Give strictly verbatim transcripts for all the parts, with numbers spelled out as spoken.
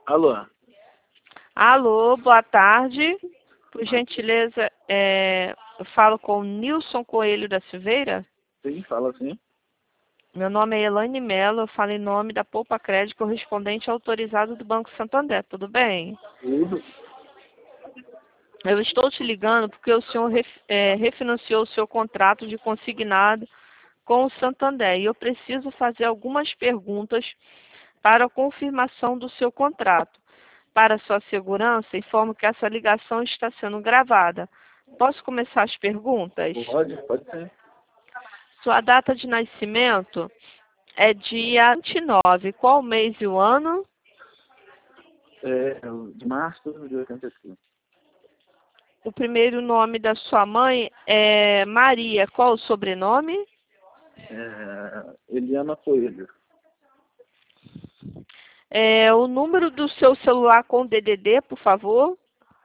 Alô? Alô, boa tarde. Por gentileza, é, eu falo com o Nilson Coelho da Silveira. Sim, fala sim. Meu nome é Elaine Mello, eu falo em nome da Poupa Crédito, correspondente autorizado do Banco Santander, tudo bem? Tudo. Eu estou te ligando porque o senhor ref, é, refinanciou o seu contrato de consignado com o Santander e eu preciso fazer algumas perguntas para a confirmação do seu contrato. Para sua segurança, informo que essa ligação está sendo gravada. Posso começar as perguntas? Pode, pode ser. Sua data de nascimento é dia vinte e nove. Qual o mês e o ano? É, de março de oitenta e cinco. O primeiro nome da sua mãe é Maria. Qual o sobrenome? É, Eliana Coelho. É, o número do seu celular com D D D, por favor.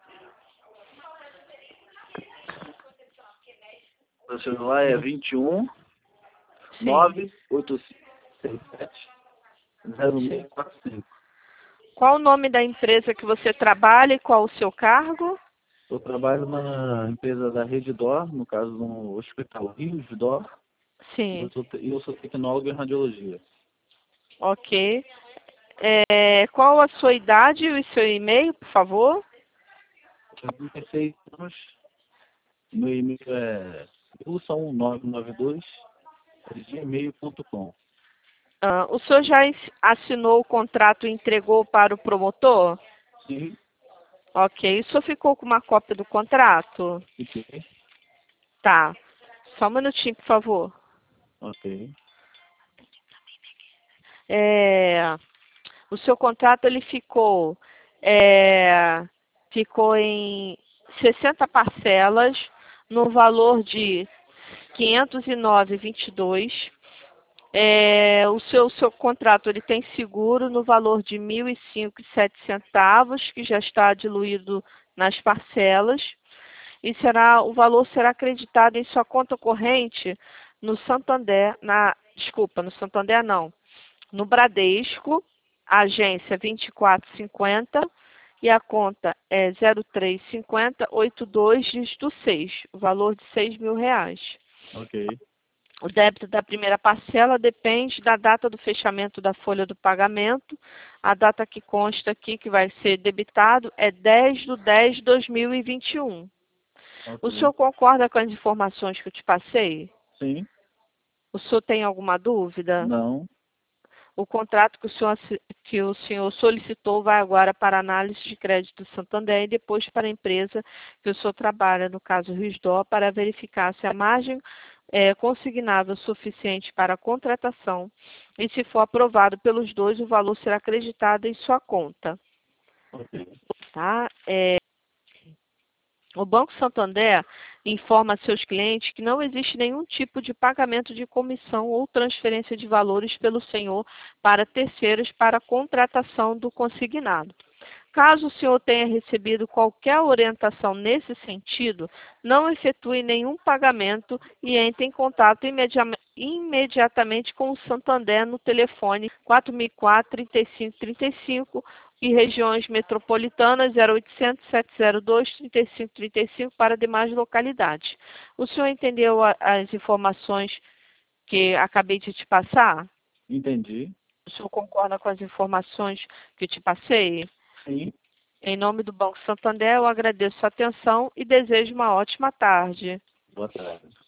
Meu celular é vinte e um, Sim. nove oito cinco seis sete zero seis quatro cinco. Qual o nome da empresa que você trabalha e qual o seu cargo? Eu trabalho na empresa da Rede Dor, no caso no Hospital Rio de Dor, e eu Sim. sou, te- eu sou tecnólogo em radiologia. Ok. É, qual a sua idade e o seu e-mail, por favor? Tenho trinta e seis anos, meu e-mail é wilson nove nove dois arroba gmail ponto com. Ah, o senhor já ins- assinou o contrato e entregou para o promotor? Sim, Ok. O senhor ficou com uma cópia do contrato? fiquei. Tá. Só um minutinho, por favor. Ok. É, o seu contrato ele ficou, é, ficou em sessenta parcelas no valor de quinhentos e nove vírgula vinte e dois. É, o seu, seu contrato ele tem seguro no valor de mil e cinco e sete centavos, que já está diluído nas parcelas, e será, o valor será acreditado em sua conta corrente no Santander, na, desculpa, no Santander não, no Bradesco, agência vinte e quatro cinquenta, e a conta é zero três cinquenta oitenta e dois, dígito seis, o valor de seis mil reais. Ok. O débito da primeira parcela depende da data do fechamento da folha do pagamento. A data que consta aqui que vai ser debitado é dez de dez de dois mil e vinte e um. O Ok. senhor concorda com as informações que eu te passei? Sim. O senhor tem alguma dúvida? Não. O contrato que o senhor, assi- que o senhor solicitou vai agora para análise de crédito do Santander e depois para a empresa que o senhor trabalha, no caso Risdó, para verificar se a margem é consignável suficiente para a contratação e, se for aprovado pelos dois, o valor será acreditado em sua conta. Ok. Tá? É, o Banco Santander informa a seus clientes que não existe nenhum tipo de pagamento de comissão ou transferência de valores pelo senhor para terceiros para a contratação do consignado. Caso o senhor tenha recebido qualquer orientação nesse sentido, não efetue nenhum pagamento e entre em contato imedi imediatamente com o Santander no telefone quatro mil e quatro, trinta e cinco trinta e cinco e regiões metropolitanas zero oitocentos, sete zero dois, trinta e cinco trinta e cinco para demais localidades. O senhor entendeu a, as informações que acabei de te passar? Entendi. O senhor concorda com as informações que eu te passei? Sim. Em nome do Banco Santander, eu agradeço a atenção e desejo uma ótima tarde. Boa tarde.